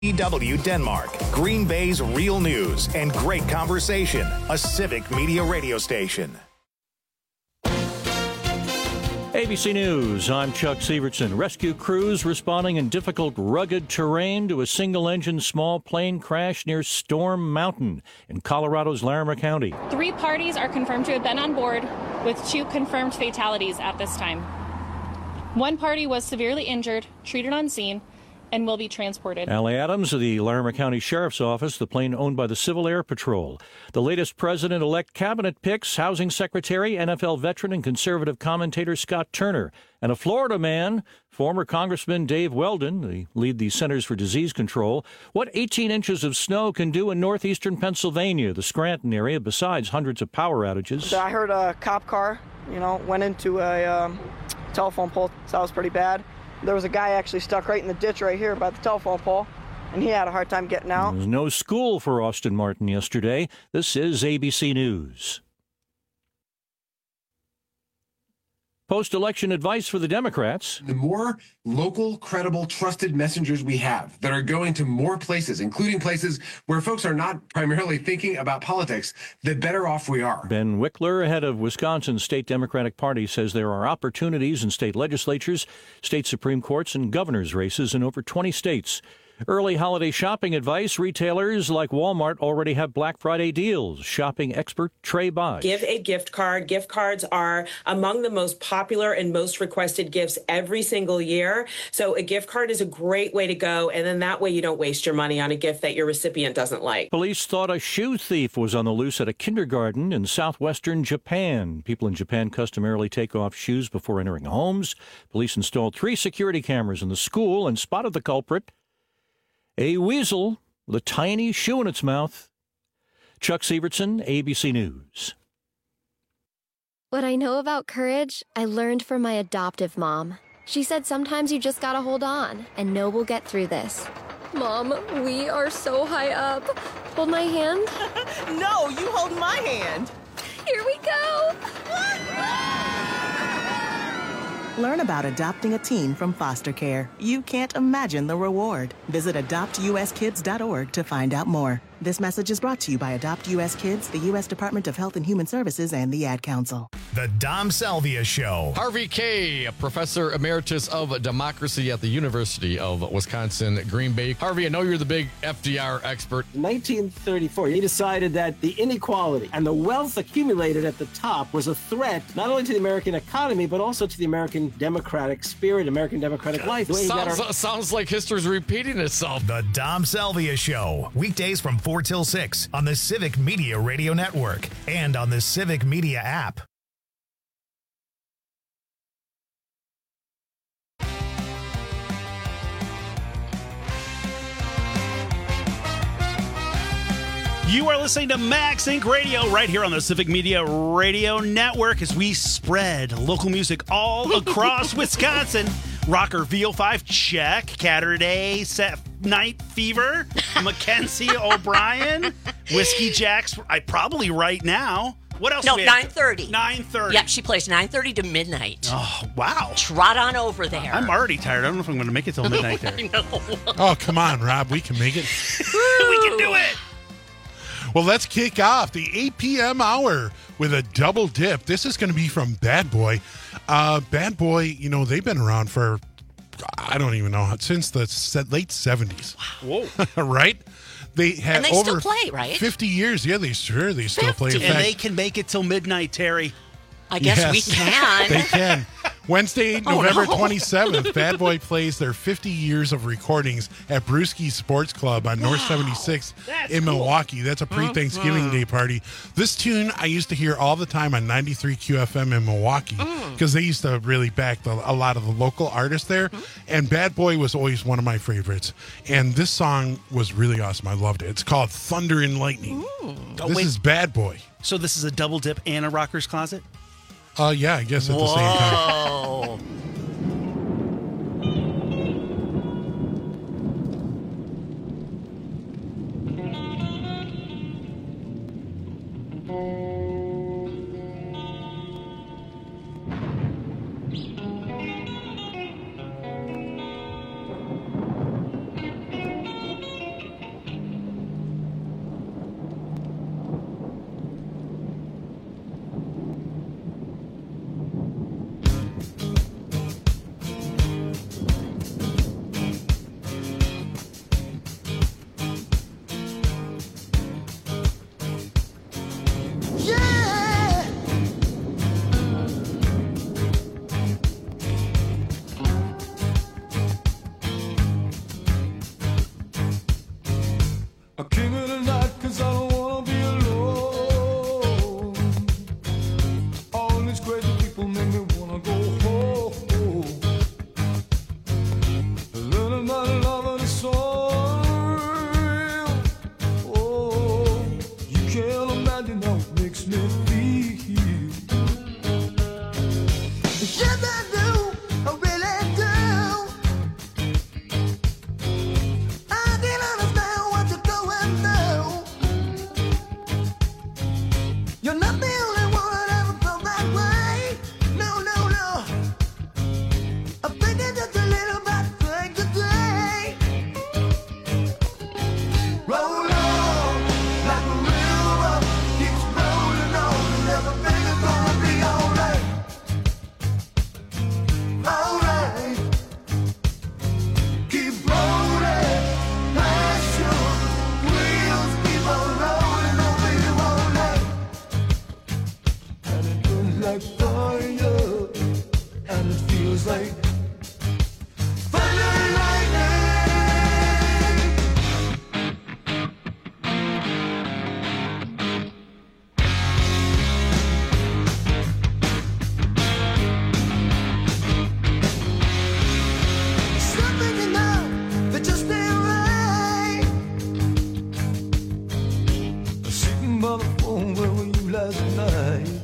EW Denmark, Green Bay's real news and great conversation. A Civic Media radio station. ABC News, I'm Chuck Sievertson. Rescue crews responding in difficult, rugged terrain to a single-engine small plane crash near Storm Mountain in Colorado's Larimer County. 3 parties are confirmed to have been on board, with 2 confirmed fatalities at this time. 1 party was severely injured, treated on scene, and will be transported. Allie Adams of the Larimer County Sheriff's Office, the plane owned by the Civil Air Patrol. The latest president-elect cabinet picks, Housing Secretary, NFL veteran, and conservative commentator Scott Turner. And a Florida man, former Congressman Dave Weldon, they lead the Centers for Disease Control. What 18 inches of snow can do in northeastern Pennsylvania, the Scranton area, besides hundreds of power outages. I heard a cop car, went into a telephone pole, so that was pretty bad. There was a guy actually stuck right in the ditch right here by the telephone pole, and he had a hard time getting out. There was no school for Austin Martin yesterday. This is ABC News. Post-election advice for the Democrats. The more local, credible, trusted messengers we have that are going to more places, including places where folks are not primarily thinking about politics, the better off we are. Ben Wickler, head of Wisconsin's state Democratic Party, says there are opportunities in state legislatures, state Supreme Courts, and governor's races in over 20 states. Early holiday shopping advice. Retailers like Walmart already have Black Friday deals. Shopping expert Trey Bosch. Give a gift card. Gift cards are among the most popular and most requested gifts every single year. So a gift card is a great way to go. And then that way you don't waste your money on a gift that your recipient doesn't like. Police thought a shoe thief was on the loose at a kindergarten in southwestern Japan. People in Japan customarily take off shoes before entering homes. Police installed 3 security cameras in the school and spotted the culprit. A weasel with a tiny shoe in its mouth. Chuck Sievertson, ABC News. What I know about courage, I learned from my adoptive mom. She said sometimes you just gotta hold on and know we'll get through this. Mom, we are so high up. Hold my hand. No, you hold my hand. Here we go. Learn about adopting a teen from foster care. You can't imagine the reward. Visit adoptuskids.org to find out more. This message is brought to you by Adopt U.S. Kids, the U.S. Department of Health and Human Services, and the Ad Council. The Dom Salvia Show. Harvey Kaye, Professor Emeritus of Democracy at the University of Wisconsin, Green Bay. Harvey, I know you're the big FDR expert. 1934, he decided that the inequality and the wealth accumulated at the top was a threat not only to the American economy, but also to the American democratic spirit, American democratic life. Sounds like history's repeating itself. The Dom Salvia Show. Weekdays from 4 till 6 on the Civic Media Radio Network and on the Civic Media app. You are listening to Max Inc. Radio right here on the Civic Media Radio Network as we spread local music all across Wisconsin. Rocker VO5, check. Catterday, Night Fever, Mackenzie O'Brien, Whiskey Jacks, probably right now. What else? No, 9:30. 9:30. Yep, she plays 9:30 to midnight. Oh, wow. Trot on over there. I'm already tired. I don't know if I'm going to make it till midnight there. I know. Oh, come on, Rob. We can make it. We can do it. Well, let's kick off the 8 p.m. hour with a double dip. This is going to be from Bad Boy. Bad Boy, they've been around for, I don't even know, since the late 70s. Whoa. Right? They had and they over still play, right? 50 years. Yeah, they still play. And they can make it till midnight, Terry. I guess we can. They can. Wednesday, November 27th, Bad Boy plays their 50 years of recordings at Brewski Sports Club on North 76 in Milwaukee. That's a pre-Thanksgiving Day party. This tune I used to hear all the time on 93 QFM in Milwaukee because they used to really back a lot of the local artists there. And Bad Boy was always one of my favorites. And this song was really awesome. I loved it. It's called Thunder and Lightning. This is Bad Boy. So this is a double dip and a Rocker's Closet? Yeah, I guess at the same time. stars at night.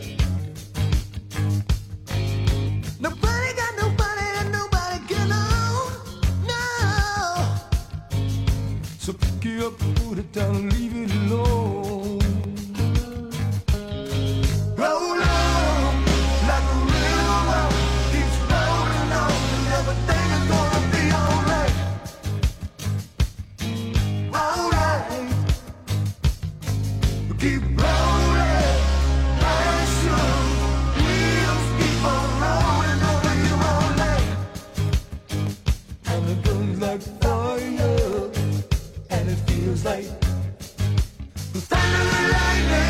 Nobody got nobody and nobody can own. No. So pick it up, put it down, and leave it alone. Roll on like a river, keeps rolling on, and everything is gonna be alright. Alright. Keep rolling, passion, wheels keep on rolling over you all night. And it burns like fire, and it feels like thunder and lightning.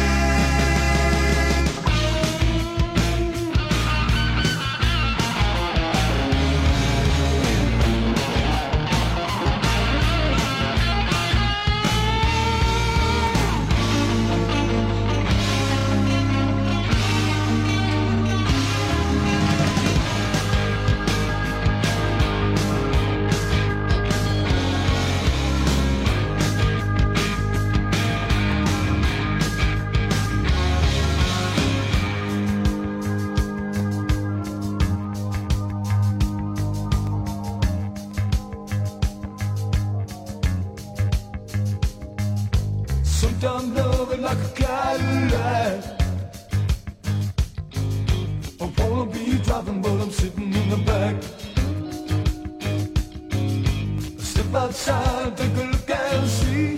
Sometimes love is like a Cadillac. I wanna be driving, but I'm sitting in the back. I step outside, take a look and see.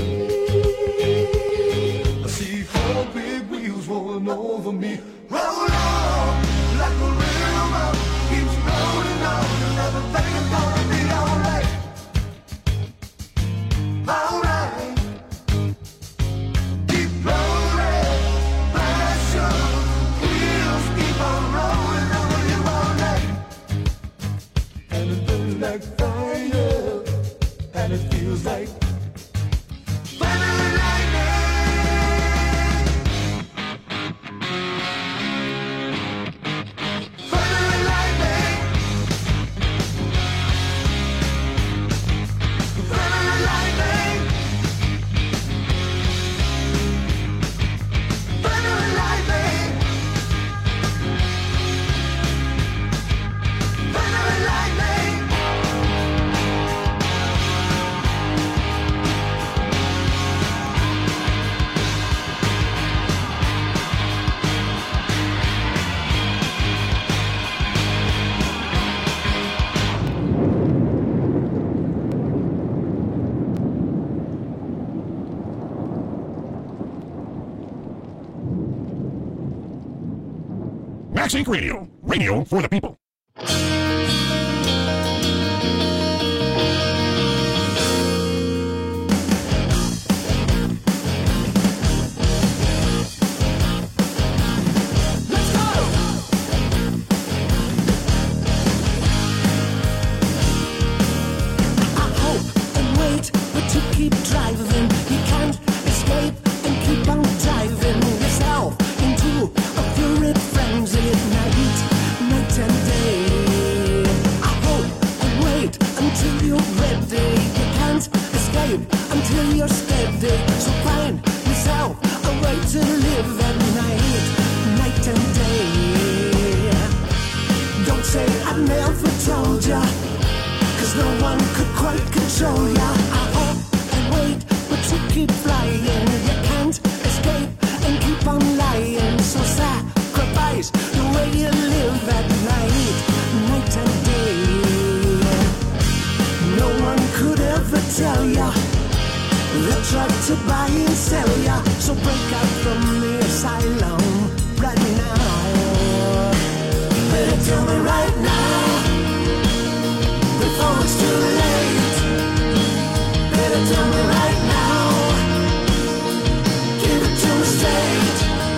I see 4 big wheels rolling over me. Roll on like a river, keeps rolling on, and everything is gonna be alright. Alright. Keep rolling, passion, wheels keep on rolling over you all night. And it burns like fire, and it feels like thunder and lightning. Thunder and lightning. Thunder and lightning. Thunder and lightning. Thunder and lightning. Max Inc. Radio. Radio for the people. Keep driving, you can't escape and keep on driving yourself into a fury frenzy at night and day. I hope and wait until you're ready. You can't escape until you're steady. So find yourself a way to live at night and day. Don't say I never told ya, 'cause no one could quite control ya. I hope wait, but you keep flying. You can't escape and keep on lying. So sacrifice the way you live at night and day. No one could ever tell ya. They'll try to buy and sell ya. So break out from the asylum right now. Better tell me right now, before it's too late. Better tell me right now, give it to me straight.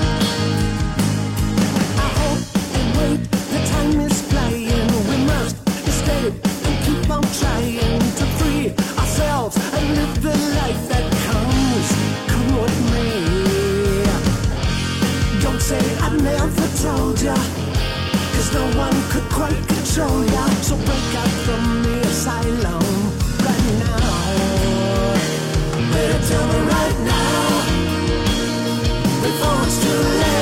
I hope and wait, the time is flying. We must escape and keep on trying to free ourselves and live the life that comes, come with me. Don't say I never told ya, 'cause no one could quite control ya. So break out from the asylum right now. Better tell me right now, before it's too late.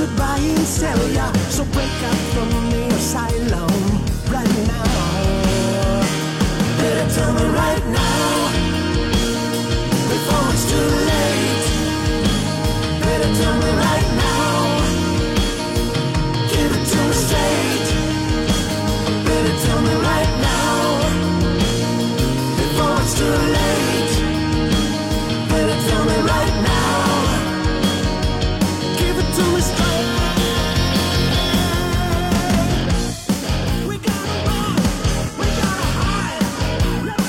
buy and sell ya. So break up from the asylum right now. Better tell me right now, before it's too late. Better tell me right now, give it to me straight. Better tell me right now, before it's too late. Better tell me right now, give it to me straight. We gotta run, we gotta hide. Let's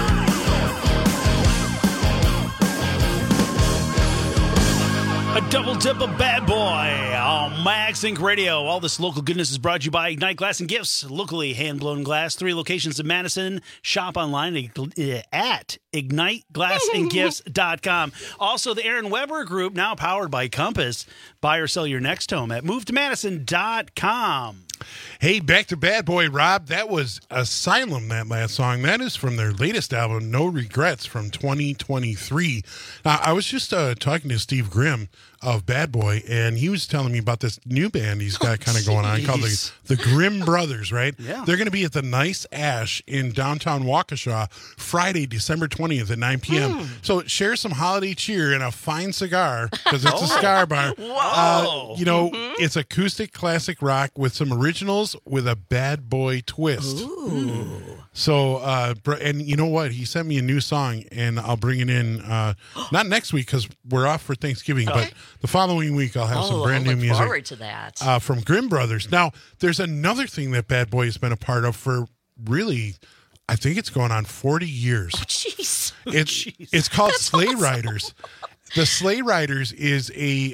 A double dip of Bad Boy on Max Inc. Radio. All this local goodness is brought to you by Ignite Glass and Gifts. Locally hand-blown glass. 3 locations in Madison. Shop online at IgniteGlassandGifts.com. Also, the Aaron Weber Group, now powered by Compass. Buy or sell your next home at MoveToMadison.com. Hey, back to Bad Boy, Rob. That was Asylum, that last song. That is from their latest album, No Regrets, from 2023. I was just talking to Steve Grimm of Bad Boy, and he was telling me about this new band he's got kind of going on called the Grimm Brothers, right? Yeah. They're going to be at the Nice Ash in downtown Waukesha Friday, December 20th at 9 p.m. So share some holiday cheer and a fine cigar, because it's a cigar bar. Whoa. It's acoustic classic rock with some originals with a Bad Boy twist. Ooh. So, and you know what? He sent me a new song, and I'll bring it in, not next week because we're off for Thanksgiving, but the following week I'll have some brand new music. Forward to that. From Grimm Brothers. Now, there's another thing that Bad Boy has been a part of for really, I think it's going on 40 years. Oh, jeez. It's called Sleigh Riders. The Sleigh Riders is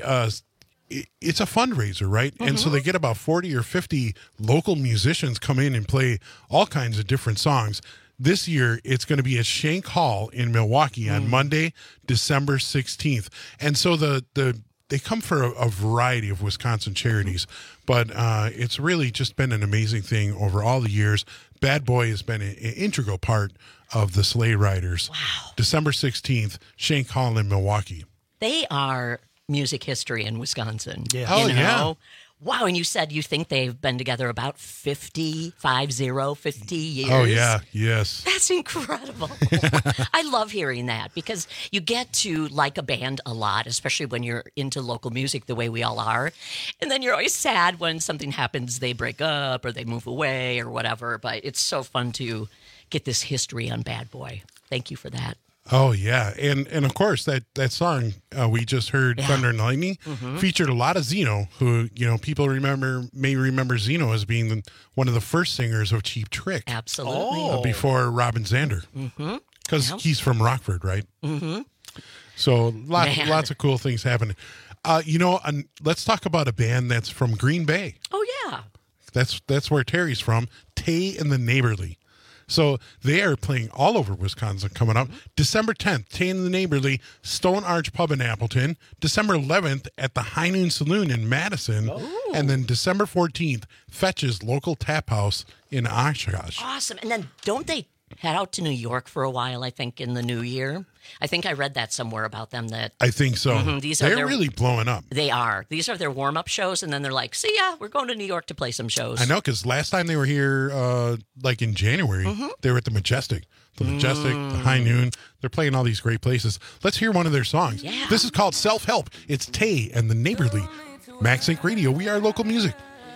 it's a fundraiser, right? And so they get about 40 or 50 local musicians come in and play all kinds of different songs. This year, it's going to be at Shank Hall in Milwaukee on Monday, December 16th. And so they come for a variety of Wisconsin charities, but it's really just been an amazing thing over all the years. Bad Boy has been an integral part of the Sleigh Riders. Wow. December 16th, Shank Hall in Milwaukee. They are music history in Wisconsin. Yeah. Oh, you know? yeah. Wow, and you said you think they've been together about 50 years. Oh, yeah, yes. That's incredible. I love hearing that because you get to like a band a lot, especially when you're into local music the way we all are. And then you're always sad when something happens, they break up or they move away or whatever. But it's so fun to get this history on Bad Boy. Thank you for that. Oh, yeah. And of course, that song we just heard, Thunder and Lightning, featured a lot of Zeno, who, people may remember Zeno as being one of the first singers of Cheap Trick. Absolutely. Before Robin Zander. Because he's from Rockford, right? So lots of cool things happening. Let's talk about a band that's from Green Bay. Oh, yeah. That's where Terry's from, Tay and the Neighborly. So they are playing all over Wisconsin coming up. December 10th, Tay and the Neighborly, Stone Arch Pub in Appleton. December 11th at the High Noon Saloon in Madison. Oh. And then December 14th, Fetch's local tap house in Oshkosh. Awesome. And then don't they head out to New York for a while, I think, in the new year? I think I read that somewhere about them. I think so. They're really blowing up. They are. These are their warm-up shows, and then they're like, see ya, we're going to New York to play some shows. I know, because last time they were here, in January, they were at the Majestic. The High Noon. They're playing all these great places. Let's hear one of their songs. Yeah. This is called Self-Help. It's Tay and the Neighborly. Max Inc. Radio. We are local music.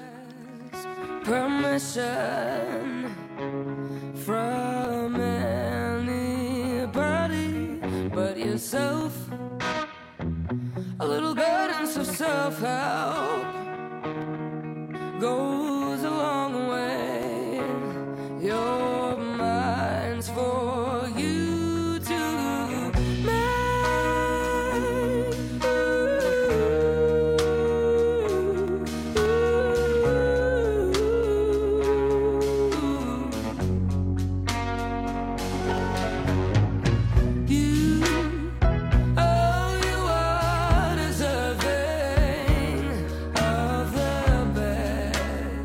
Permission from anybody but yourself. A little guidance of self-help goes a long way. Your mind's for you to make. You are deserving of the best.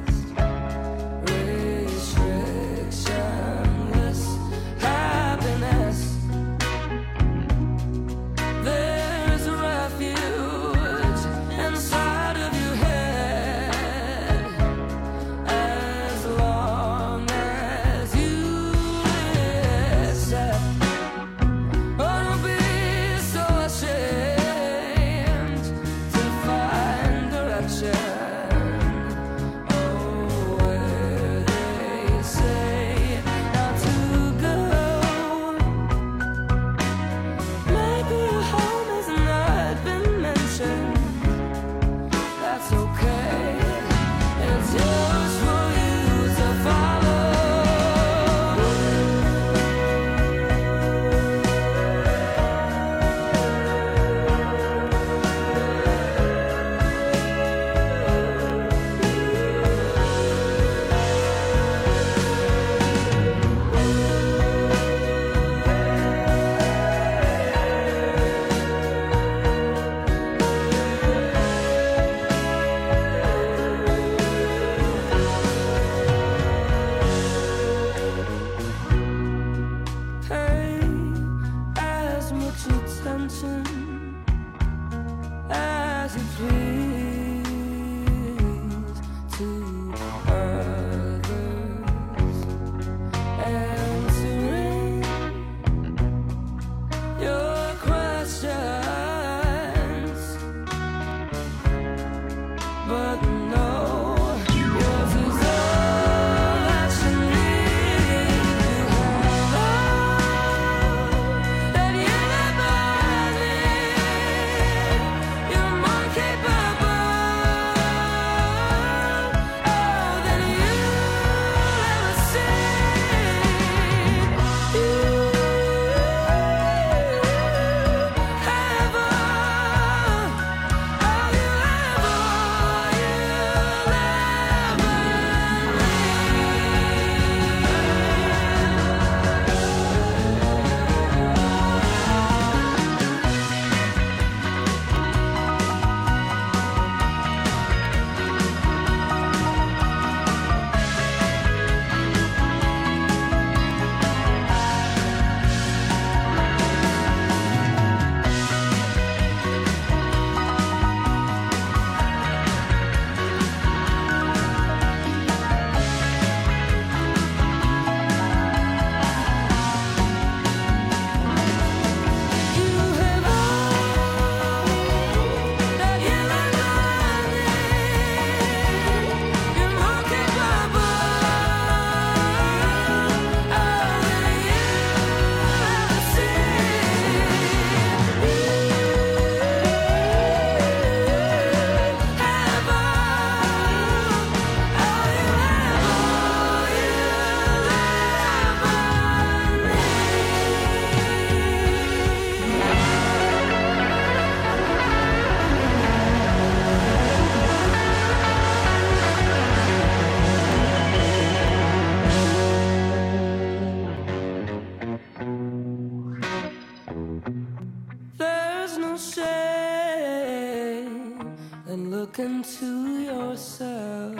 into yourself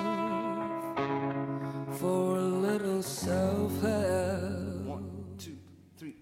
for a little self-help. 1, 2, 3.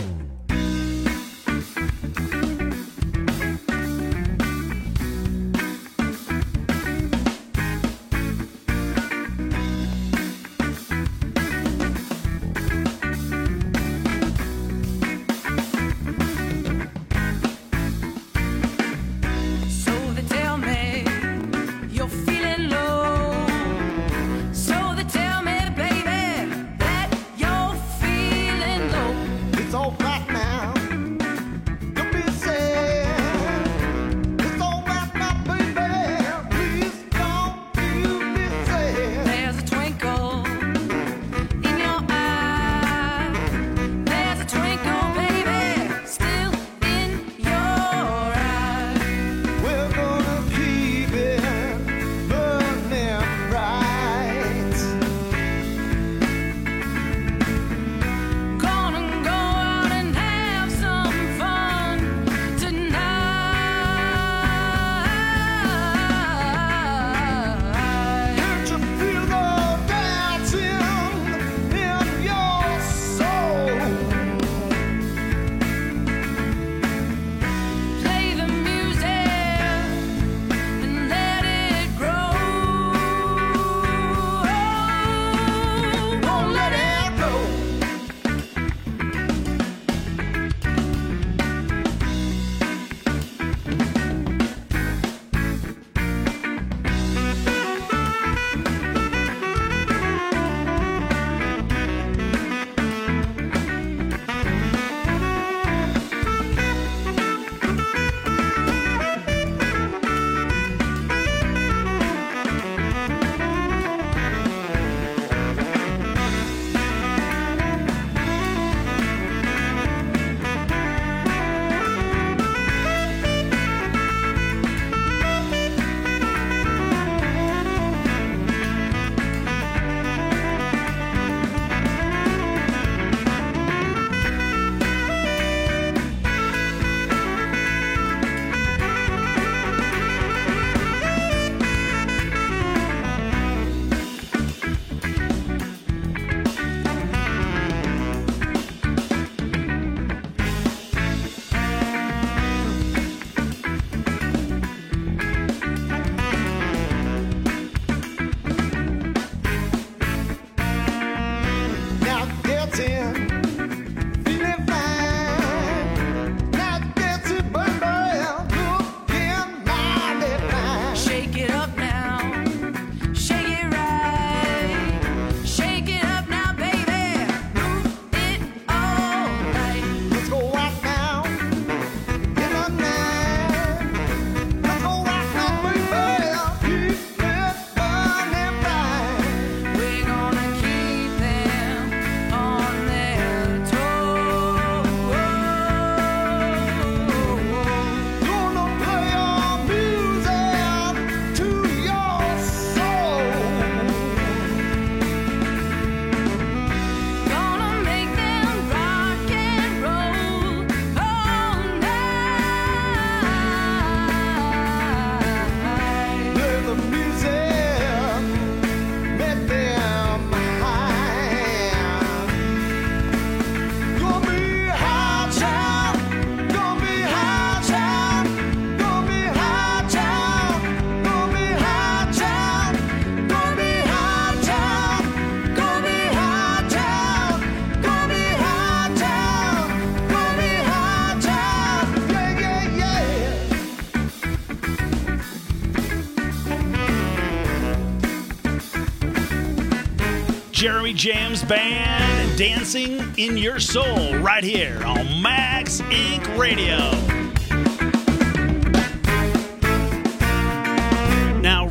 Jeremy Jams Band, Dancing in Your Soul, right here on Max Inc. Radio. Now,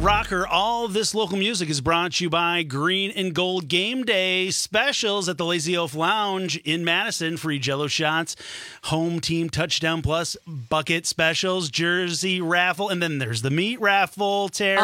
Rocker, all of this local music is brought to you by Green and Gold Game Day specials at the Lazy Oaf Lounge in Madison. Free Jell-O shots, home team touchdown plus bucket specials, jersey raffle, and then there's the meat raffle, Terry.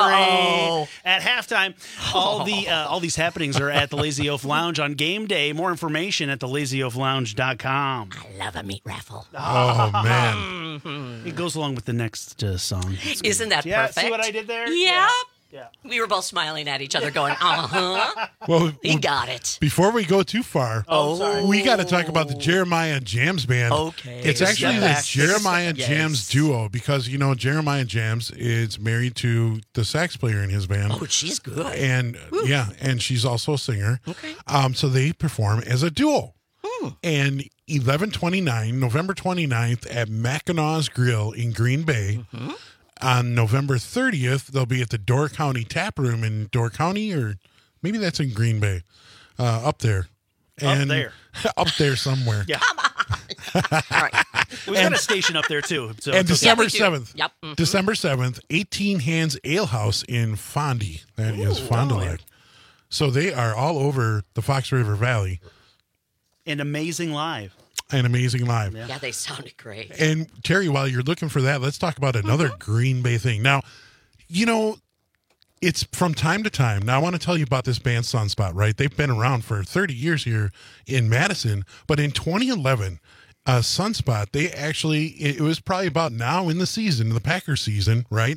At halftime. All these happenings are at the Lazy Oaf Lounge on game day. More information at thelazyoaflounge.com. I love a meat raffle. Oh, man. It goes along with the next song. Isn't that Yeah, perfect? see what I did there? Yeah. Yeah. We were both smiling at each other going, uh-huh. Well, He got it. Before we go too far, we got to talk about the Jeremiah Jams Band. Okay. It's actually the Jeremiah Yes. Jams duo because, you know, Jeremiah Jams is married to the sax player in his band. Oh, she's good. And, and she's also a singer. Okay. So they perform as a duo. And 11/29, November 29th at Mackinaw's Grill in Green Bay. On November 30th, they'll be at the Door County Tap Room in Door County, or maybe that's in Green Bay, up there. Up there. Up there somewhere. Yeah. All right. We've got a station up there, too. So And it's okay. December 7th. Yep. December 7th, 18 Hands Ale House in Fondy. That is Fond du Lac. So they are all over the Fox River Valley. And amazing live. And amazing live. Yeah, they sounded great. And Terry, while you're looking for that, let's talk about another Green Bay thing. Now, you know, it's from time to time. Now, I want to tell you about this band Sunspot, right? They've been around for 30 years here in Madison. But in 2011, Sunspot, they actually, it was probably about now in the season, the Packers season, right?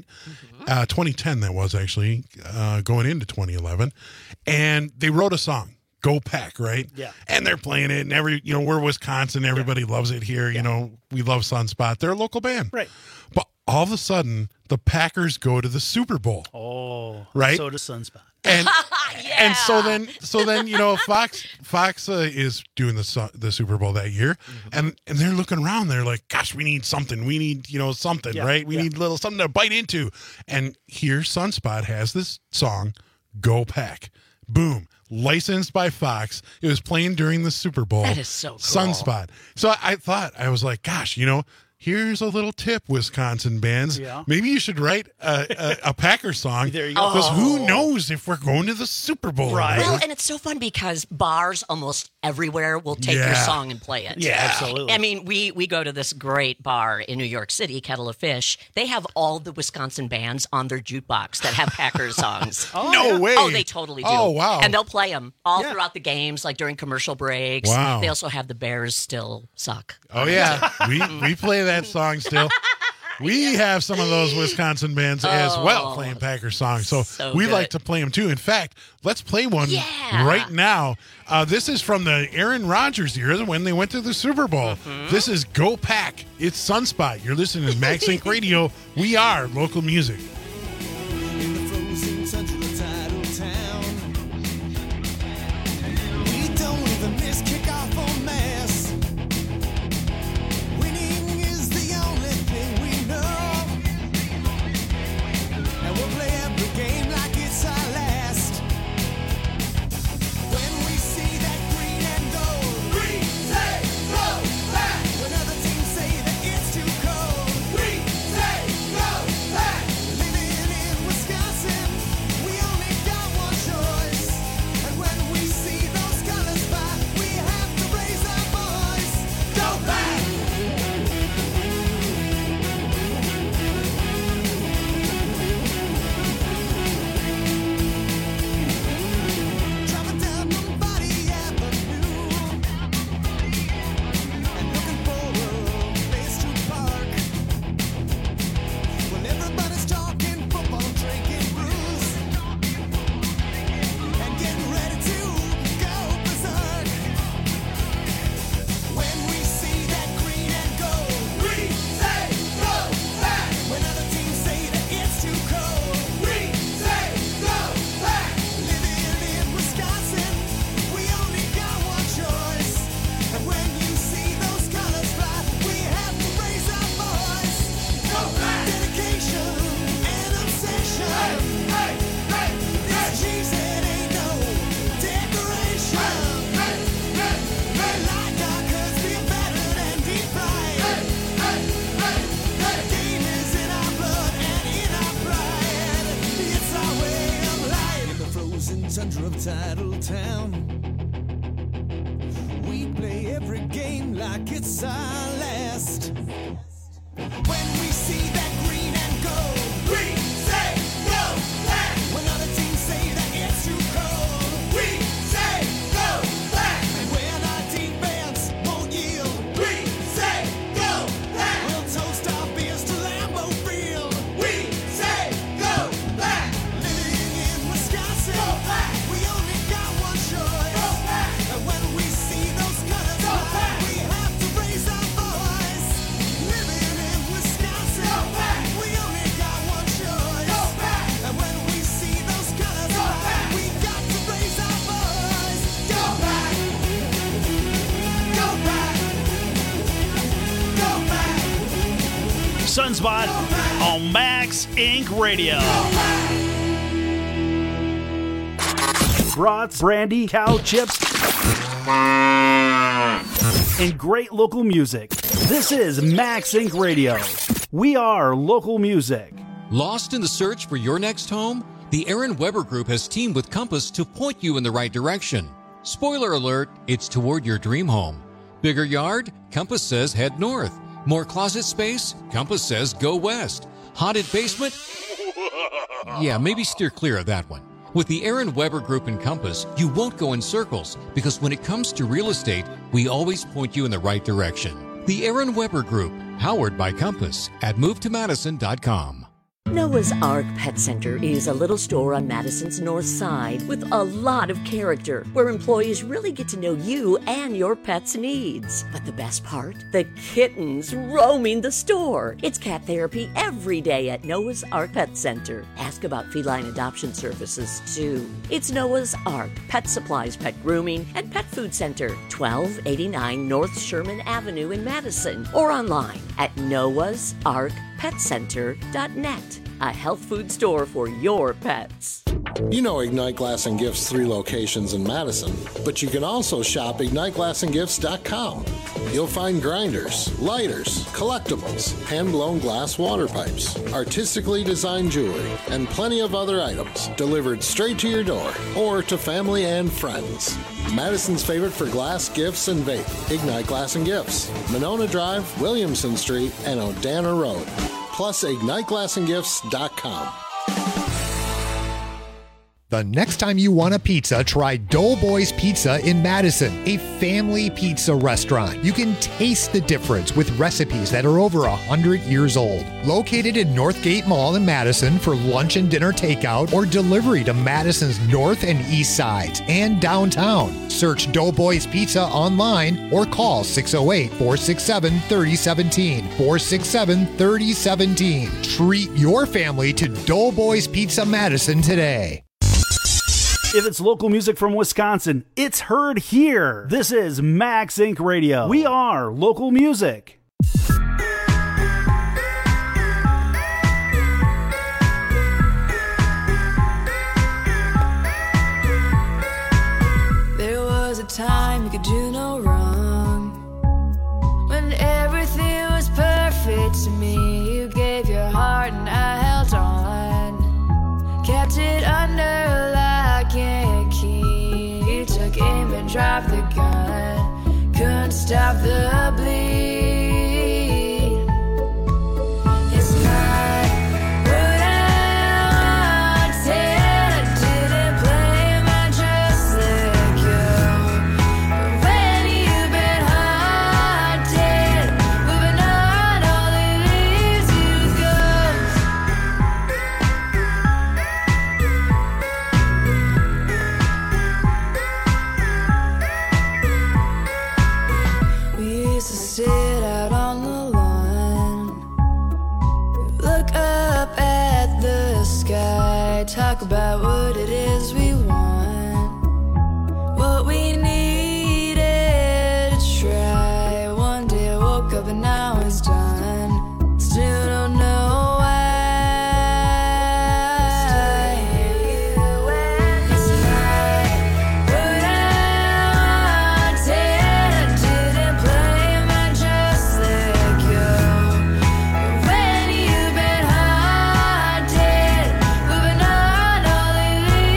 2010, that was actually going into 2011. And they wrote a song. Go Pack, right? Yeah. And they're playing it, and we're Wisconsin. Everybody loves it here. You know, we love Sunspot. They're a local band. Right. But all of a sudden, the Packers go to the Super Bowl. Oh. Right? So does Sunspot. And and so then you know, Fox is doing the Super Bowl that year, and they're looking around. They're like, gosh, we need something. We need, you know, something, right? We need something to bite into. And here Sunspot has this song, Go Pack. Boom. Licensed by Fox. It was playing during the Super Bowl. That is so cool. Sunspot. So I was like, gosh, you know, here's a little tip, Wisconsin bands. Yeah. Maybe you should write a Packer song. There you go. Because who knows if we're going to the Super Bowl. Right. Well, and it's so fun because bars almost everywhere will take your song and play it. Yeah, absolutely. I mean, we go to this great bar in New York City, Kettle of Fish. They have all the Wisconsin bands on their jukebox that have Packers songs. No way. Oh, they totally do. Oh, wow. And they'll play them all throughout the games, like during commercial breaks. Wow. They also have the Bears Still Suck. Oh, yeah. we play that song still. We have some of those Wisconsin bands as well playing Packer songs. So we good. like to play them too. In fact, let's play one right now. This is from the Aaron Rodgers era when they went to the Super Bowl. This is Go Pack. It's Sunspot. You're listening to Max Inc. Radio. We are local music. Living play every game like it's our last. When we see that green and gold, we say go back. When other teams say that it's too cold, we say go back. And when our defense won't yield, we say go back. We'll toast our beers to Lambeau Field, we say go back. Living in Wisconsin, go back. We only got one choice, go back. And when we see those colors, go back. We have to raise our voice. Living in Wisconsin, go back. We only got one choice, go back. And when we see those colors, go back. We got to raise our voice. Go back. Go back. Go back. Sunspot on Max Inc. Radio. Brats, brandy, cow chips, and great local music. This is Max Inc. Radio. We are local music. Lost in the search for your next home? The Aaron Weber Group has teamed with Compass to point you in the right direction. Spoiler alert, it's toward your dream home. Bigger yard? Compass says head north. More closet space? Compass says go west. Haunted basement? Yeah, maybe steer clear of that one. With the Aaron Weber Group and Compass, you won't go in circles because when it comes to real estate, we always point you in the right direction. The Aaron Weber Group, powered by Compass at movetomadison.com. Noah's Ark Pet Center is a little store on Madison's north side with a lot of character, where employees really get to know you and your pet's needs. But the best part? The kittens roaming the store. It's cat therapy every day at Noah's Ark Pet Center. Ask about feline adoption services, too. It's Noah's Ark Pet Supplies, Pet Grooming, and Pet Food Center, 1289 North Sherman Avenue in Madison, or online at noahsarkpetcenter.net. A health food store for your pets. You know Ignite Glass and Gifts' 3 locations in Madison, but you can also shop IgniteGlassandGifts.com. You'll find grinders, lighters, collectibles, hand-blown glass water pipes, artistically designed jewelry, and plenty of other items delivered straight to your door or to family and friends. Madison's favorite for glass, gifts, and vape. Ignite Glass and Gifts, Monona Drive, Williamson Street, and Odana Road. Plus IgniteGlassandGifts.com. The next time you want a pizza, try Doughboys Pizza in Madison, a family pizza restaurant. You can taste the difference with recipes that are over 100 years old. Located in Northgate Mall in Madison for lunch and dinner takeout or delivery to Madison's north and east sides and downtown. Search Doughboys Pizza online or call 608-467-3017. 467-3017. Treat your family to Doughboys Pizza Madison today. If it's local music from Wisconsin, it's heard here. This is Max Inc. Radio. We are local music. There was a time you could do no wrong, when everything was perfect to me. You gave your heart and I held on, kept it under lock and key. You took aim and dropped the gun, couldn't stop the bleed. It's not what I wanted, didn't blame, I just let go. But when you've been haunted, moving on, all it leaves you goes. We used to sit out on the lawn, look up at the sky, talk about what it is we want, what we needed to try. One day I woke up and now it's done. Still don't know why. It's not what I wanted, didn't blame, I just let go. But when you've been haunted, moving on, all it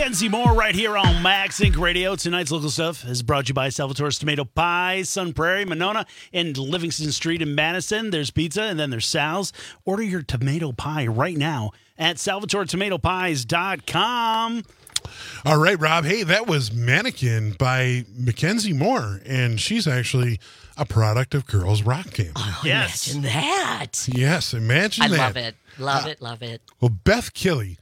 Mackenzie Moore right here on Max Inc. Radio. Tonight's local stuff is brought to you by Salvatore's Tomato Pie, Sun Prairie, Monona, and Livingston Street in Madison. There's pizza, and then there's Sal's. Order your tomato pie right now at SalvatoreTomatoPies.com. All right, Rob. Hey, that was Mannequin by Mackenzie Moore, and she's actually a product of Girls Rock Camp. Oh, yes. Imagine that. Yes, imagine that. I love it. Love it. Love it. Well, Beth Killey.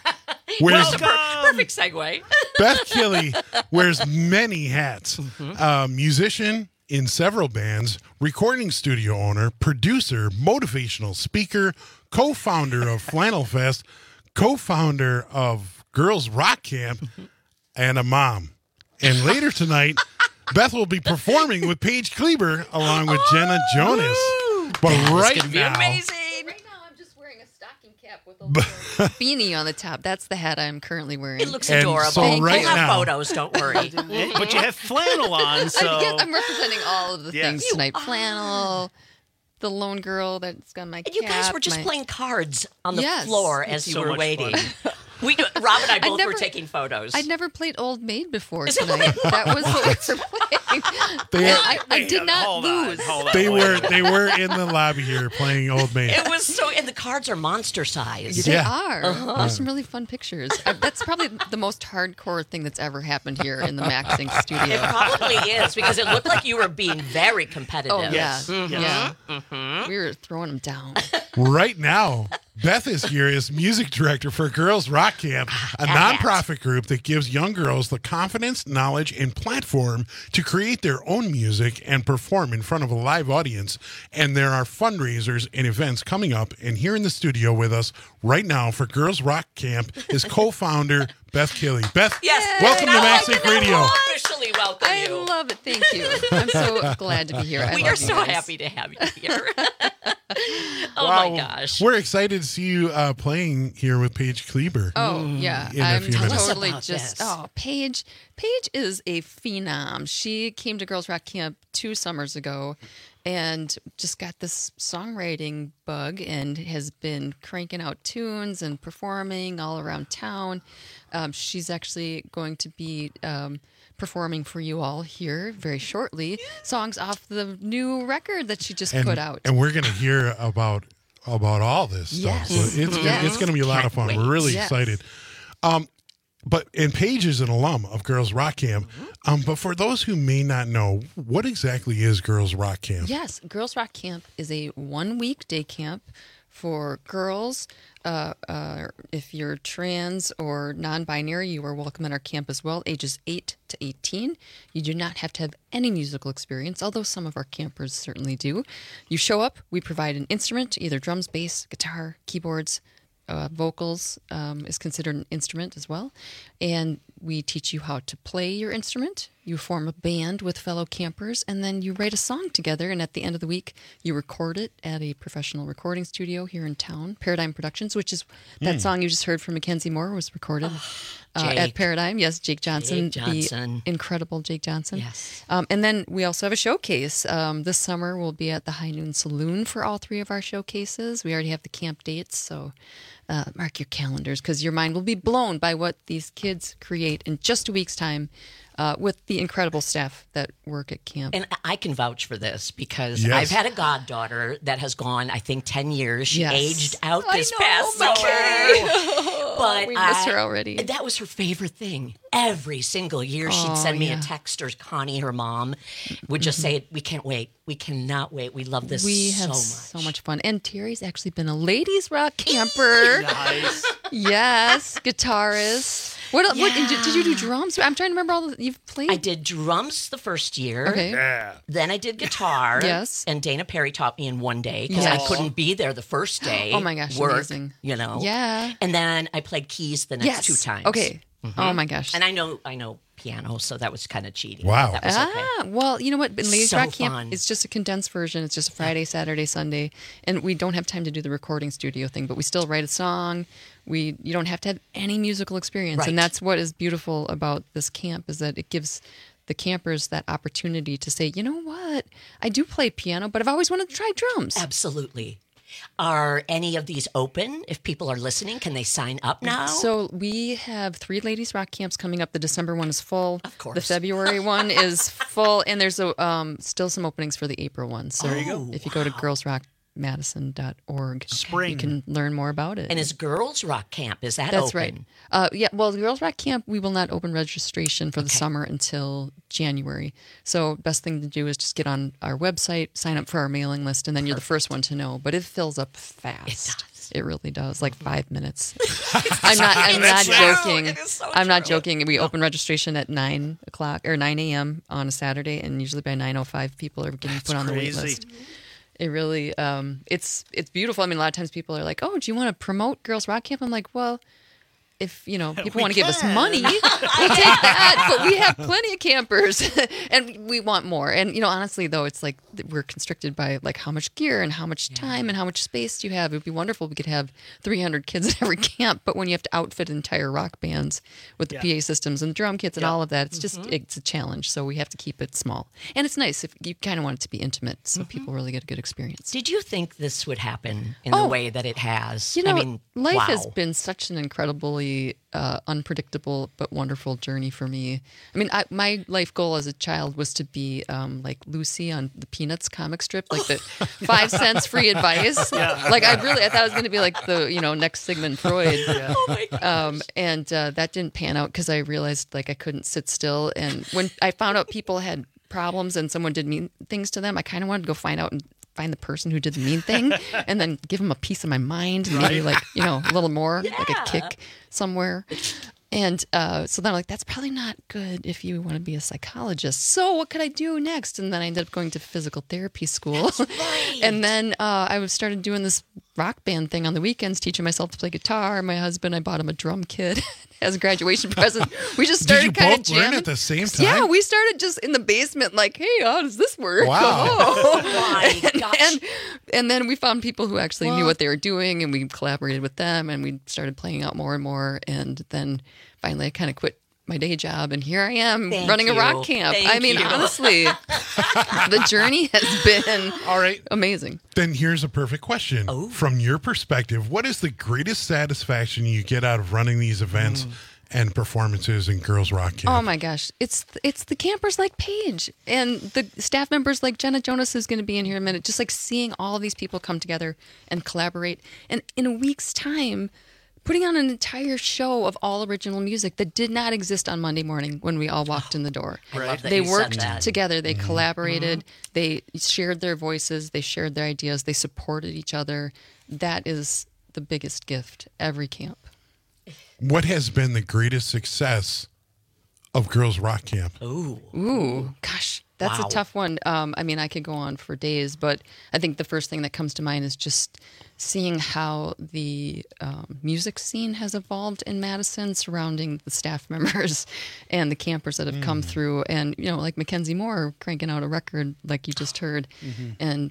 Perfect segue. Beth Killey wears many hats. Musician in several bands, recording studio owner, producer, motivational speaker, co-founder of Flannel Fest, co-founder of Girls Rock Camp, and a mom. And later tonight, Beth will be performing with Paige Kleber along with Jenna Jonas. But right now, amazing. With a little beanie on the top. That's the hat I'm currently wearing. It looks adorable. So right we'll have now, photos, don't worry. But you have flannel on, so... I'm representing all of the things tonight. Flannel, the lone girl that's got my cap. And you guys were just playing cards on the Yes. floor as you So were much waiting. fun. Rob and I both were taking photos. I'd never played Old Maid before tonight. That was what we were playing. I did not lose. they were in the lobby here playing Old Maid. It was so, and the cards are monster size. They are. There's some really fun pictures. That's probably the most hardcore thing that's ever happened here in the Max Inc. studio. It probably is, because it looked like you were being very competitive. Oh, yeah. Mhm. Yeah. Mhm. We were throwing them down. Right now, Beth is here as music director for Girls Rock Camp, a nonprofit group that gives young girls the confidence, knowledge, and platform to create their own music and perform in front of a live audience. And there are fundraisers and events coming up. And here in the studio with us right now for Girls Rock Camp is co-founder Beth Killey. Beth, welcome to Max Inc. Radio. Officially welcome I you. love it. Thank you. I'm so glad to be here. We love are you so guys. happy to have you here. Oh, Wow. my gosh. We're excited to see you playing here with Paige Kleber. Oh, yeah. in a I'm few minutes. totally about just, this. Paige is a phenom. She came to Girls Rock Camp 2 summers ago and just got this songwriting bug and has been cranking out tunes and performing all around town. She's actually going to be performing for you all here very shortly, songs off the new record that she just put out. And we're going to hear about all this stuff. Yes. So it's going to be a lot of fun. Can't We're really Yes. excited. And Paige is an alum of Girls Rock Camp. But for those who may not know, what exactly is Girls Rock Camp? Yes, Girls Rock Camp is a 1-week day camp for girls. If you're trans or non-binary, you are welcome at our camp as well, ages 8 to 18. You do not have to have any musical experience, although some of our campers certainly do. You show up, we provide an instrument, either drums, bass, guitar, keyboards, vocals is considered an instrument as well. And we teach you how to play your instrument. You form a band with fellow campers, and then you write a song together. And at the end of the week, you record it at a professional recording studio here in town, Paradigm Productions, which is that song you just heard from Mackenzie Moore was recorded at Paradigm. Yes, Jake Johnson, the incredible Jake Johnson. Yes. And then we also have a showcase. This summer we'll be at the High Noon Saloon for all 3 of our showcases. We already have the camp dates, so mark your calendars because your mind will be blown by what these kids create in just a week's time with the incredible staff that work at camp. And I can vouch for this because Yes. I've had a goddaughter that has gone, I think, 10 years. She Yes. aged out I this know, past McKay. summer. But We miss her already. That was her favorite thing. Every single year, she'd send me a text, or Connie, her mom, would just say, "We can't wait. We cannot wait. We love this We so have much." so much fun. And Terry's actually been a ladies rock camper. Nice. Yes, guitarist. What did you do drums? I'm trying to remember all you've played. I did drums the first year. Okay. Yeah. Then I did guitar. Yes. And Dana Perry taught me in one day because Yes. I couldn't be there the first day. Oh my gosh, work, amazing. You know. Yeah. And then I played keys the next Yes. 2 times. Okay. Oh my gosh. And I know piano, so that was kind of cheating. Wow. That was okay. Well, you know what? Ladies So Rock Camp fun. is just a condensed version. It's just a Friday, Saturday, Sunday, and we don't have time to do the recording studio thing, but we still write a song. You don't have to have any musical experience, Right. and that's what is beautiful about this camp is that it gives the campers that opportunity to say, you know what? I do play piano, but I've always wanted to try drums. Absolutely. Are any of these open? If people are listening, can they sign up now? So we have 3 ladies rock camps coming up. The December one is full. Of course. The February one is full, and there's still some openings for the April one. So There you go. if you go to girlsrockmadison.org, Spring. you can learn more about it. And is Girls Rock Camp, is that That's open? right. Yeah, well, the Girls Rock Camp, we will not open registration for the summer until January. So best thing to do is just get on our website, sign up for our mailing list, and then you're the first one to know. But it fills up fast. It really does, like 5 minutes. I'm not joking. I'm not joking. We open registration at 9 o'clock or 9 a.m. on a Saturday, and usually by 9:05 people are getting put on the wait list. It really, it's beautiful. I mean, a lot of times people are like, "Oh, do you want to promote Girls Rock Camp?" I'm like, "Well, if people want to give us money, we'll take that. But we have plenty of campers, and we want more. And honestly, though, it's like we're constricted by like how much gear and how much time and how much space do you have. It would be wonderful if we could have 300 kids at every camp, but when you have to outfit entire rock bands with the PA systems and drum kits and all of that, it's just it's a challenge. So we have to keep it small. And it's nice if you kind of want it to be intimate, so people really get a good experience. Did you think this would happen in the way that it has? I mean, life wow. has been such an incredibly unpredictable but wonderful journey for me. I mean, my life goal as a child was to be like Lucy on the Peanuts comic strip, like the 5 cents free advice. Like I thought it was going to be like the next Sigmund Freud. Oh my gosh. And that didn't pan out because I realized like I couldn't sit still. And when I found out people had problems and someone did mean things to them, I kind of wanted to go find the person who did the mean thing and then give them a piece of my mind and maybe like, a little more, like a kick somewhere. And so then I'm like, that's probably not good if you want to be a psychologist. So what could I do next? And then I ended up going to physical therapy school. Right. And then I started doing this rock band thing on the weekends, teaching myself to play guitar. My husband, I bought him a drum kit as a graduation present. We just started kind of jamming. Did you both learn at the same time? Yeah, we started just in the basement like, hey, how does this work? Wow. Oh. my gosh. And then we found people who actually knew what they were doing, and we collaborated with them, and we started playing out more and more. And then finally I kind of quit my day job, and here I am running a rock camp. Honestly, the journey has been amazing. Then here's a perfect question. From your perspective, what is the greatest satisfaction you get out of running these events and performances in Girls Rock Camp? Oh my gosh, it's the campers like Paige and the staff members like Jenna Jonas, who's going to be in here in a minute. Just like seeing all of these people come together and collaborate, and in a week's time, putting on an entire show of all original music that did not exist on Monday morning when we all walked in the door. Right. They worked together. They collaborated. They shared their voices. They shared their ideas. They supported each other. That is the biggest gift every camp. What has been the greatest success of Girls Rock Camp? Ooh, gosh. That's a tough one. I could go on for days, but I think the first thing that comes to mind is just seeing how the music scene has evolved in Madison surrounding the staff members and the campers that have come through. And, like Mackenzie Moore cranking out a record like you just heard. And,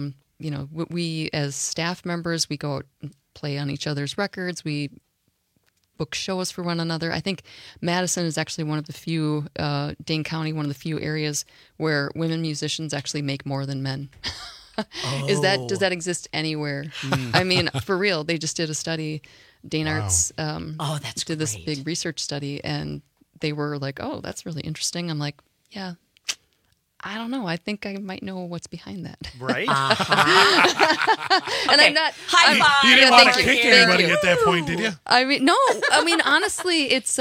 we as staff members, we go out and play on each other's records. We book shows for one another. I think Madison is actually one of the few, Dane County, one of the few areas where women musicians actually make more than men. Does that exist anywhere? I mean, for real, they just did a study. Dane Arts did this big research study, and they were like, oh, that's really interesting. I'm like, yeah, I don't know. I think I might know what's behind that. Right. And I'm not. High five. You didn't want to kick anybody at that point, did you? Honestly, it's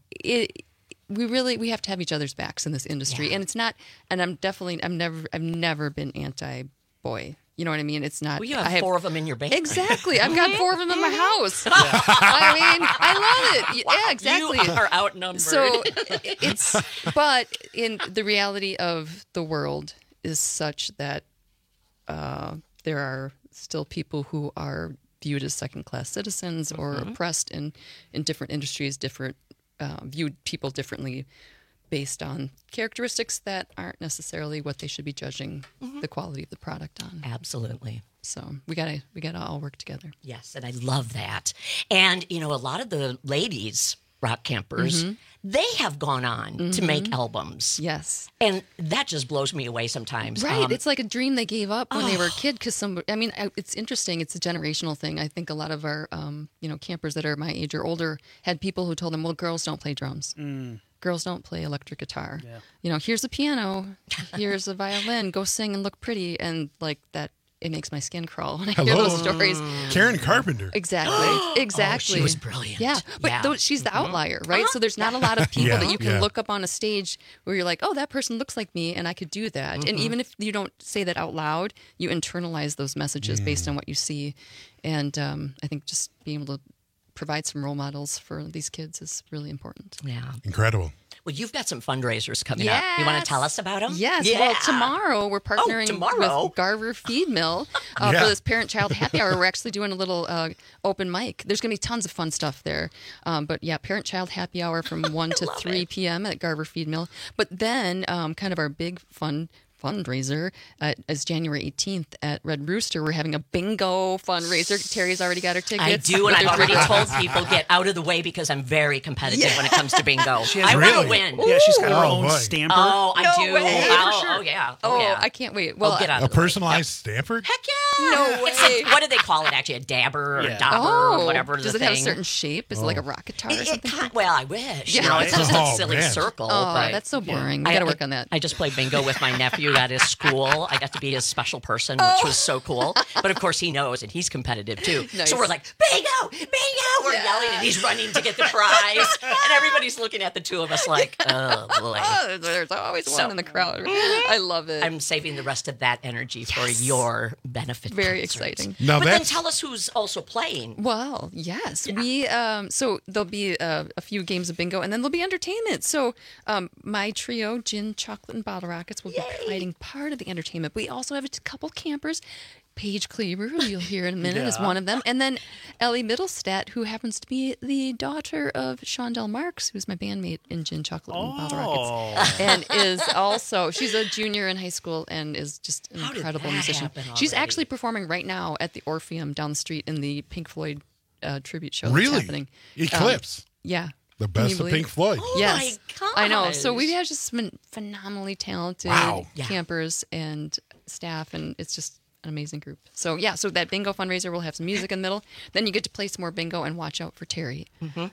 we have to have each other's backs in this industry, and it's not. And I've never been anti-boy. You know what I mean? It's not. Well, you have 4 of them in your basement. Exactly. I've got 4 of them in my house. I love it. Wow. Yeah, exactly. You are outnumbered. So but in the reality of the world is such that there are still people who are viewed as second-class citizens or oppressed in different industries, viewed people differently based on characteristics that aren't necessarily what they should be judging the quality of the product on. Absolutely. So we gotta all work together. Yes, and I love that. And a lot of the ladies rock campers, they have gone on to make albums. Yes. And that just blows me away sometimes. Right. It's like a dream they gave up when they were a kid because it's interesting. It's a generational thing. I think a lot of our, campers that are my age or older had people who told them, well, girls don't play drums. Girls don't play electric guitar. Yeah. Here's a piano. Here's a violin. Go sing and look pretty. And like that. It makes my skin crawl when I hear those stories. Karen Carpenter. Exactly. Exactly. She was brilliant. Yeah. But she's the outlier, right? So there's not a lot of people that you can look up on a stage where you're like, oh, that person looks like me and I could do that. And even if you don't say that out loud, you internalize those messages based on what you see. And I think just being able to provide some role models for these kids is really important. Yeah. This Well, you've got some fundraisers coming up. You want to tell us about them? Yes. Yeah. Well, tomorrow we're partnering with Garver Feed Mill for this parent-child happy hour. We're actually doing a little open mic. There's going to be tons of fun stuff there. But yeah, parent-child happy hour from 1 to 3 p.m. at Garver Feed Mill. But then kind of our big fundraiser is January 18th at Red Rooster. We're having a bingo fundraiser. Terry's already got her tickets. I do, and I've already told people, get out of the way because I'm very competitive when it comes to bingo. I want to win. Yeah, she's got her own stamper. Oh, I do. Way. Oh, yeah. Oh, I can't wait. Well, get out a personalized stamper? Heck yeah. No way. It's like, what do they call it, actually? A dabber or a dauber or whatever Does the it thing. have a certain shape? Is it like a rocket guitar or something? Well, I wish. It's just a silly circle. Oh, but that's so boring. We got to work on that. I just played bingo with my nephew at his school. I got to be his special person, which was so cool. But of course, he knows, and he's competitive too. Nice. So we're like, bingo, bingo! We're yelling, and he's running to get the prize, and everybody's looking at the two of us like, oh boy. There's always one in the crowd. I love it. I'm saving the rest of that energy for your benefit. Very concerts. exciting. But then tell us who's also playing. Well, yes, we. So there'll be a few games of bingo, and then there'll be entertainment. So my trio, Gin, Chocolate, and Bottle Rockets, will be providing part of the entertainment. We also have a couple campers. Paige Kleber, who you'll hear in a minute, is one of them. And then Ellie Middlestat, who happens to be the daughter of Shondell Marks, who's my bandmate in Gin, Chocolate, and Bottle Rockets. And is also, she's a junior in high school and is just an incredible musician. She's actually performing right now at the Orpheum down the street in the Pink Floyd tribute show that's happening. Eclipse. Yeah. The best of Pink Floyd. Yes. I know. So we have just been phenomenally talented campers and staff, and it's just an amazing group. So yeah, so that bingo fundraiser will have some music in the middle. Then you get to play some more bingo and watch out for Terry.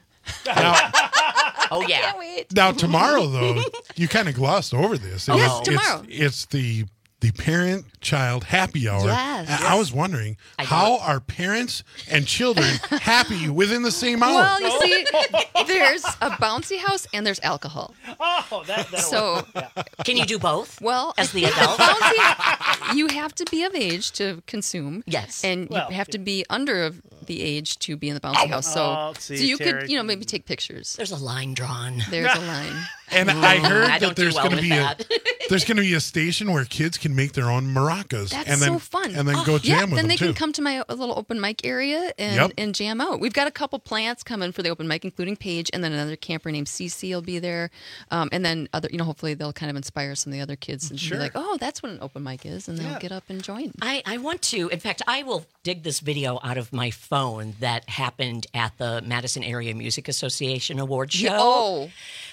Oh yeah. Can't wait. Now tomorrow though, you kind of glossed over this. Yes, tomorrow. It's the parent-child happy hour. Yes. I was wondering, how are parents and children happy within the same hour? Well, you see, there's a bouncy house and there's alcohol. Oh, so can you do both? Well, as the adult, bouncy, you have to be of age to consume. Yes, and you have to be under the age to be in the bouncy house. So, you Terry. could, maybe take pictures. There's a line drawn. There's a line. And I heard that there's going to be there's going to be a station where kids can make their own maracas. That's and then, so fun. And then go jam with them, then they too. can come to my little open mic area and jam out. We've got a couple plants coming for the open mic, including Paige, and then another camper named Cece will be there. And then other, hopefully they'll kind of inspire some of the other kids and be like, oh, that's what an open mic is. And they'll get up and join. I want to, in fact, I will dig this video out of my phone that happened at the Madison Area Music Association Award show.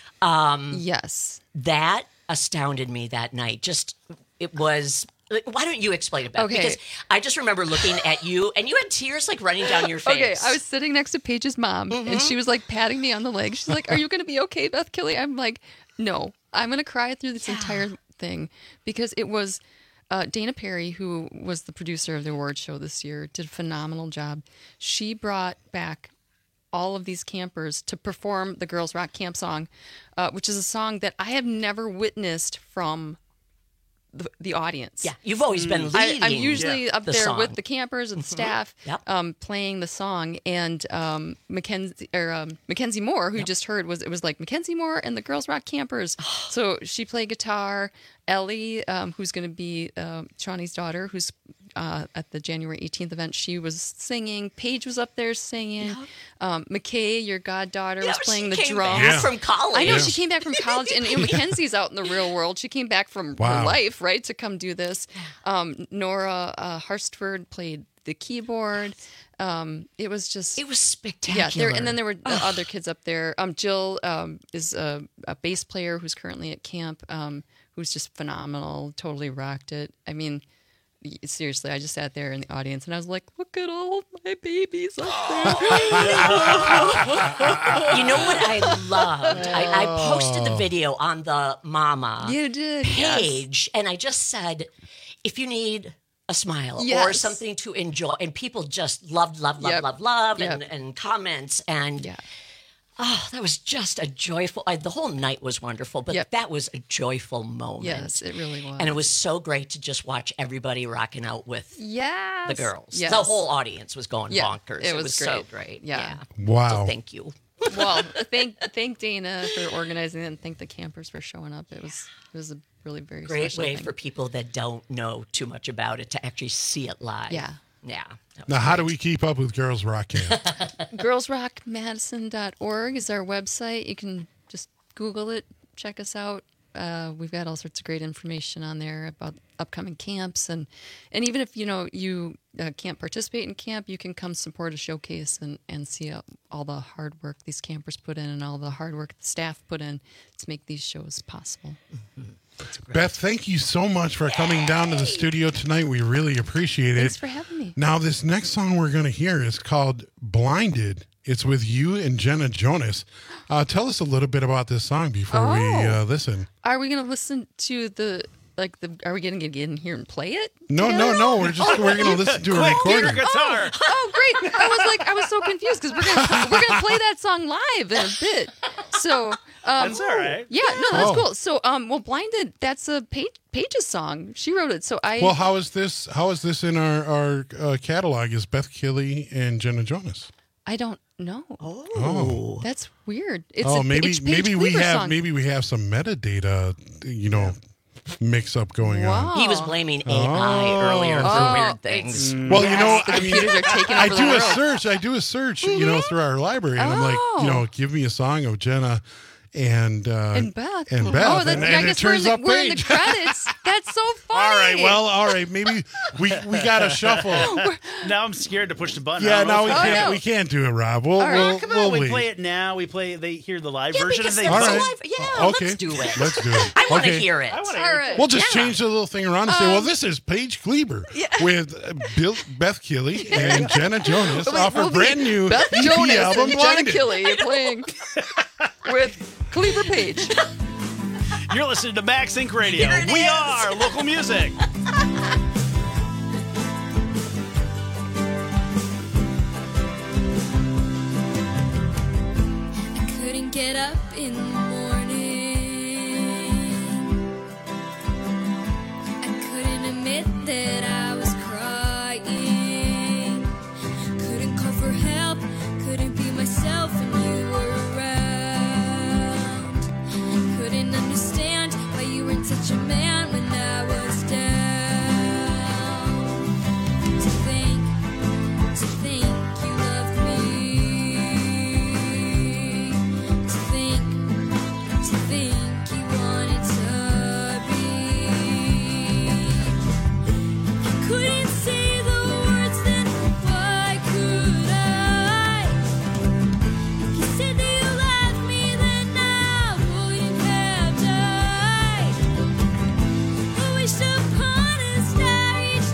Yes. That astounded me that night. It was. Why don't you explain it, Beth? Okay. Because I just remember looking at you, and you had tears running down your face. Okay, I was sitting next to Paige's mom, and she was patting me on the leg. She's like, "Are you going to be okay, Beth Kelly?" I'm like, "No, I'm going to cry through this entire thing," because it was Dana Perry, who was the producer of the award show this year, did a phenomenal job. She brought back all of these campers to perform the Girls Rock Camp song, which is a song that I have never witnessed from the audience. Yeah, you've always been leading. I'm usually up there song. with the campers and staff playing the song, and Mackenzie Moore, who you just heard, it was like Mackenzie Moore and the Girls Rock Campers. So she played guitar. Ellie, who's going to be Shawnee's daughter, who's at the January 18th event, she was singing. Paige was up there singing. McKay, your goddaughter, was playing the drums. Back from college. I know, she came back from college, and Mackenzie's out in the real world. She came back from her life, right, to come do this. Nora Harstford played the keyboard. It was just... It was spectacular. Yeah, and then there were other kids up there. Jill is a bass player who's currently at camp, who's just phenomenal, totally rocked it. I mean, seriously, I just sat there in the audience and I was like, look at all my babies up there. You know what I loved? I posted the video on the Mama page, and I just said, if you need a smile or something to enjoy, and people just loved, and comments, and that was just a joyful. The whole night was wonderful, but that was a joyful moment. Yes, it really was, and it was so great to just watch everybody rocking out with the girls. Yes. The whole audience was going bonkers. It was great. So great. Yeah. Wow. So thank you. Well, thank Dana for organizing it, and thank the campers for showing up. It was a really very great special way thing. for people that don't know too much about it to actually see it live. Yeah. Now, how do we keep up with Girls Rock Camp? GirlsRockMadison.org is our website. You can just Google it, check us out. We've got all sorts of great information on there about upcoming camps, and even if you can't participate in camp, you can come support a showcase and see all the hard work these campers put in and all the hard work the staff put in to make these shows possible. Mm-hmm. Beth, thank you so much for coming down to the studio tonight. We really appreciate it. Thanks for having me. Now, this next song we're going to hear is called Blinded. It's with you and Jenna Jonas. Tell us a little bit about this song before we listen. Are we going to listen to are we going to get in here and play it? No. We're going to listen to a recording. Guitar. Oh, great! I was so confused because we're gonna play that song live in a bit. So that's all right. Yeah, no, that's cool. So Blinded, that's a Paige's song. She wrote it. So Well, how is this in our catalog? Is Beth Killey and Jenna Jonas? I don't know. Oh, that's weird. It's maybe we have some metadata, mix up going on. He was blaming AI earlier for weird things. Well, the computers are taking over the world. I do a search, through our library, and I'm like, give me a song of Jenna and Beth. And Beth. And I guess turns up we're in the credits. That's so funny. All right. Maybe we got to shuffle. Now I'm scared to push the button. Yeah, now we can't do it, Rob. Come on, we play it now. They hear the live version. Because and live. Yeah, okay. let's do it. Let's do it. I want to hear it. We'll just change the little thing around and say, this is Paige Kleber with Beth Killey and Jenna Jonas off her brand new Beth EP Jonas album, and Blinded. Jenna Killey playing with Kleber Page. You're listening to Max Inc. Radio. We are local music. I couldn't get up in the morning. I couldn't admit that I was crying. Couldn't call for help. Couldn't be myself when you were around. Couldn't understand why you weren't such a man when I was down. To think you loved me. To think you wanted to be. You couldn't say the words, then why could I? If you said that you loved me, then I wouldn't have died. I wished upon a star each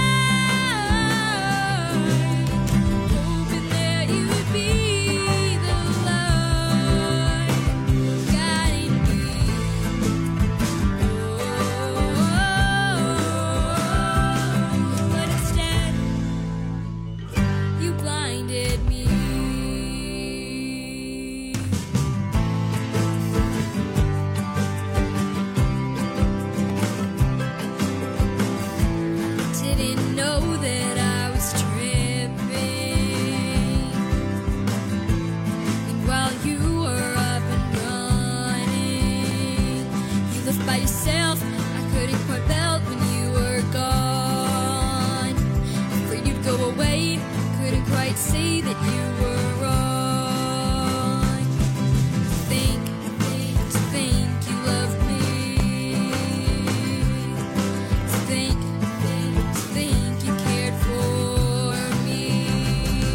night, hoping that you would be the light guiding me. But instead, you blinded me. Didn't know that I was tripping. And while you were up and running, you left by yourself. I couldn't quite belt when you were gone. Afraid you'd go away. Couldn't quite see that you were wrong. To think you loved me. To think you cared for me.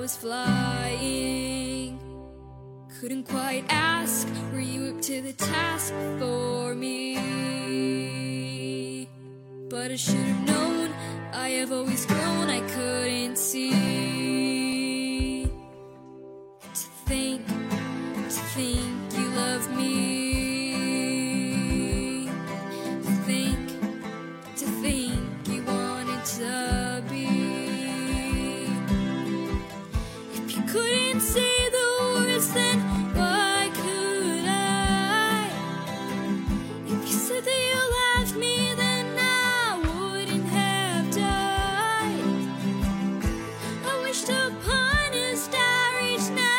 was flying. Couldn't quite ask, were you up to the task for me? But I should have known, I have always grown, I couldn't see. To think you love me. To think you wanted to be. If you couldn't say the words, then why could I? If you said that you loved me, then I wouldn't have died. I wished upon a starry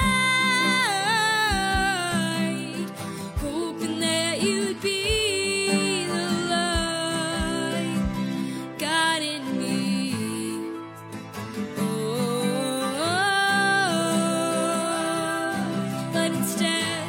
night, hoping that you'd be the light guiding me. But instead,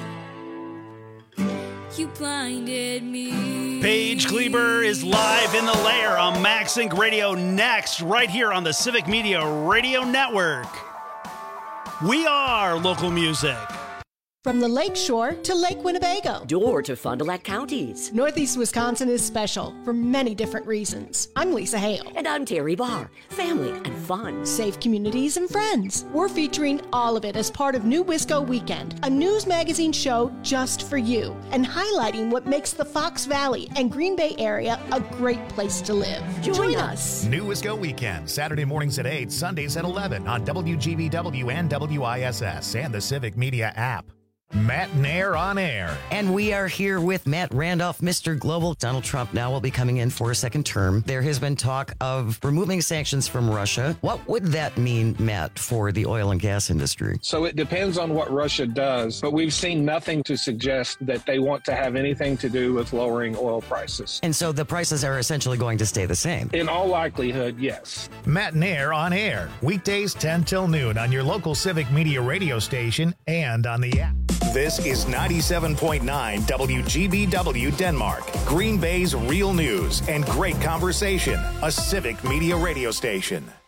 you blinded me. Paige Kleber is live in the lair on Max Inc. Radio next, right here on the Civic Media Radio Network. We are local music. From the Lake Shore to Lake Winnebago. Door to Fond du Lac counties. Northeast Wisconsin is special for many different reasons. I'm Lisa Hale. And I'm Terry Barr. Family and fun. Safe communities and friends. We're featuring all of it as part of New Wisco Weekend, a news magazine show just for you, and highlighting what makes the Fox Valley and Green Bay area a great place to live. Join us. New Wisco Weekend, Saturday mornings at 8, Sundays at 11 on WGBW and WISS and the Civic Media app. Matt Nair on air. And we are here with Matt Randolph, Mr. Global. Donald Trump now will be coming in for a second term. There has been talk of removing sanctions from Russia. What would that mean, Matt, for the oil and gas industry? So it depends on what Russia does, but we've seen nothing to suggest that they want to have anything to do with lowering oil prices. And so the prices are essentially going to stay the same? In all likelihood, yes. Matt Nair on air. Weekdays 10 till noon on your local Civic Media radio station and on the app. This is 97.9 WGBW Denmark, Green Bay's real news and great conversation, a Civic Media radio station.